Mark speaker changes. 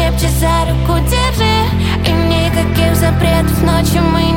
Speaker 1: крепче за руку держи. И никаких запретов, ночью мы